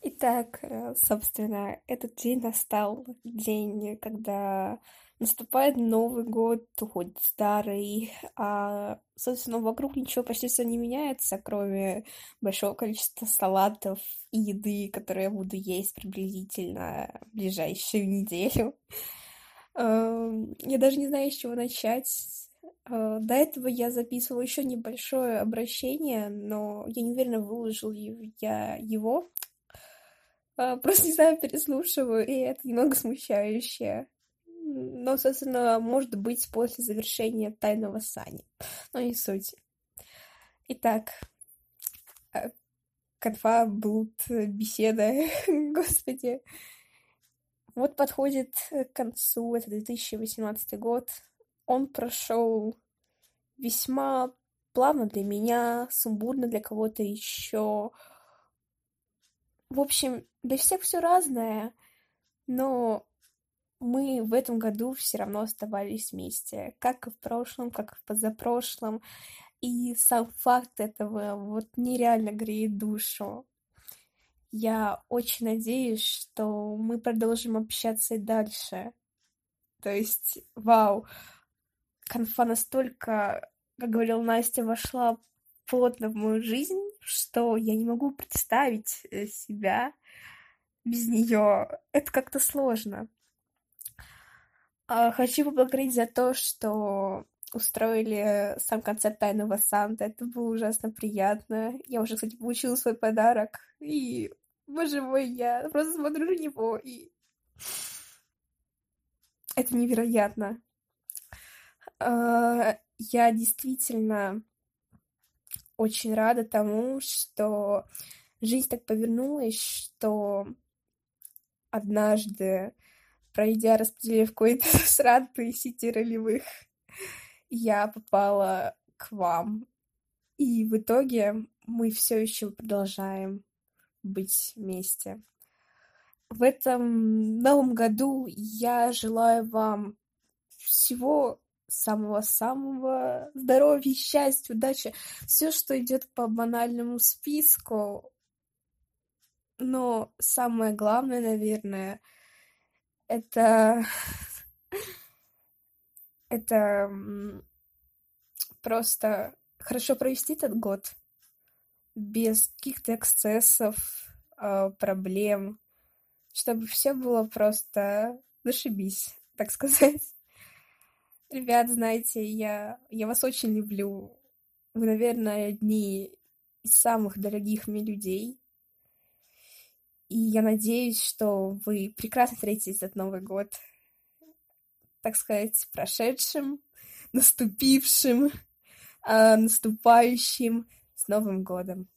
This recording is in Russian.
Итак, собственно, этот день настал, день, когда наступает Новый год, уходит старый, собственно, вокруг ничего почти что не меняется, кроме большого количества салатов и еды, которые я буду есть приблизительно в ближайшую неделю. Я даже не знаю, с чего начать. До этого я записывала еще небольшое обращение, но я не уверена, выложил ли я его. Просто, не знаю, переслушиваю, и это немного смущающе. Но, собственно, может быть, после завершения «Тайного Сани». Но не суть. Итак, э, конфа, блуд, беседа, господи. Вот подходит к концу, это 2018 год. Он прошел весьма плавно для меня, сумбурно для кого-то еще. В общем, для всех все разное, но мы в этом году все равно оставались вместе, как и в прошлом, как и в позапрошлом. И сам факт этого вот нереально греет душу. Я очень надеюсь, что мы продолжим общаться и дальше. То есть, вау, конфа настолько, как говорила Настя, вошла плотно в мою жизнь, что я не могу представить себя без нее. Это как-то сложно. Хочу поблагодарить за то, что устроили сам концерт «Тайного Санты». Это было ужасно приятно. Я уже, кстати, получила свой подарок. И, боже мой, я просто смотрю на него, и это невероятно. Я действительно очень рада тому, что жизнь так повернулась, что однажды, пройдя, распределив какой-то сратный сети ролевых, я попала к вам. И в итоге мы все еще продолжаем быть вместе. В этом новом году я желаю вам всего самого-самого здоровья, счастья, удачи. Все, что идет по банальному списку. Но самое главное, наверное, это это просто хорошо провести этот год без каких-то эксцессов, проблем, чтобы все было просто зашибись, так сказать. Ребят, знаете, я вас очень люблю. Вы, наверное, одни из самых дорогих мне людей. И я надеюсь, что вы прекрасно встретите этот Новый год, так сказать, с прошедшим, наступившим, наступающим, с Новым годом.